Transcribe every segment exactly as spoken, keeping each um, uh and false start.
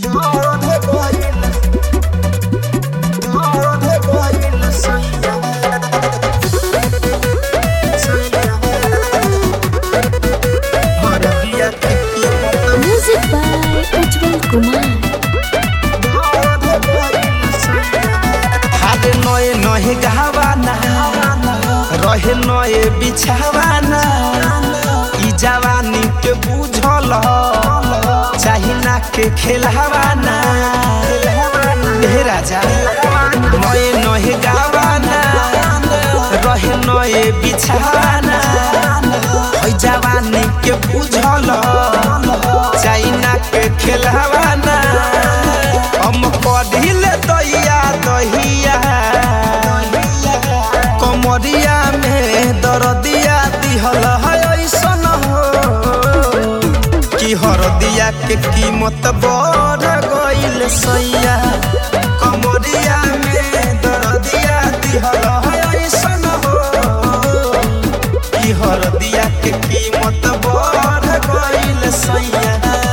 Music by Ujjwal Kumar. हारे नए नए गहवाना रहे नए बिछावाना ई जवानी के बुझल चाही ना के खेलवाना हे राजा नए नए गहवाना रहे नए बिछावाना ई जवानी के बुझल चाही ना के खेलवाना हम पढ़िले दहिया दहिया कमरिया में दर्दिया दिहल है ऐसन हो कि हरदिया के कीमत बढ़ गइल सैया कमरिया में दर्दिया दिहल है ऐसन हो कि हरदिया के कीमत बढ़ गइल सैया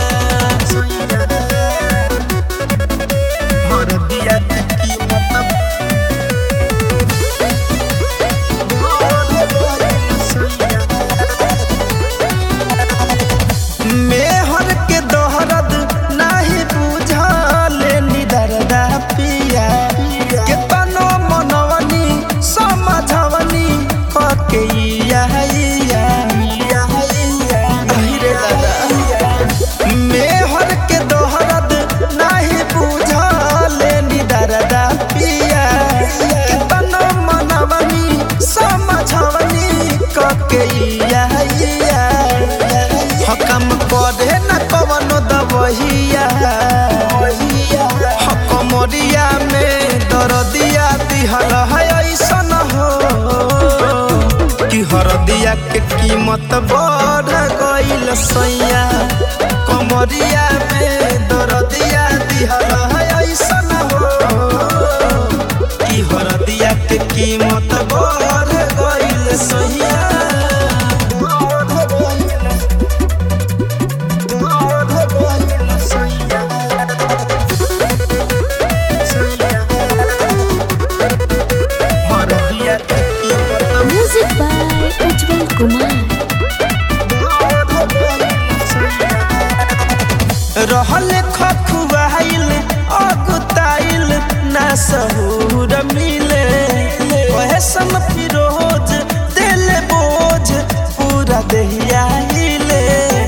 मेहर के दोहरद नाही बुझले निदरदा पिया केतनो मनवनी समझवनी कके इया इया रे दादा मेहर के दोहरद नाही बुझले निदरदा पिया केतनो मनवनी समझवनी कके इया इया हकम करे न कवनो दबहिया हकमरिया में दर्दिया दिहल है ऐसन हो कि हरदिया के कीमत बढ़ गइल सैया कमरिया में दर्दिया दिहल है ऐसन हो कि हरदिया के कीमत बढ़ गइल सैया Music by Ujjwal Kumar. रहल खखुआइल अगुताइल ना सहूर मिले ओहे सम फिरोज दिल बोझ पूरा दहिया हिले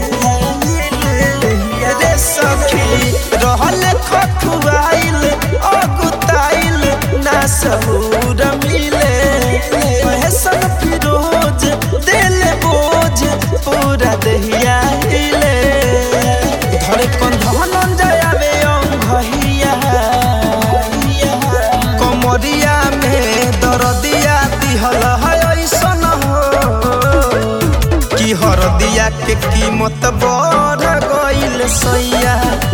रे सखी रहल खखुआइल अगुताइल ना सहूर मिले ओहे सम फिरोज दिल बोझ पूरा दहिया हिले धरे कंधन जायावे अंगहिया कमरिया में दर्दिया दिहल है ऐसन हो कि हरदिया के कीमत बढ़ गइल सैया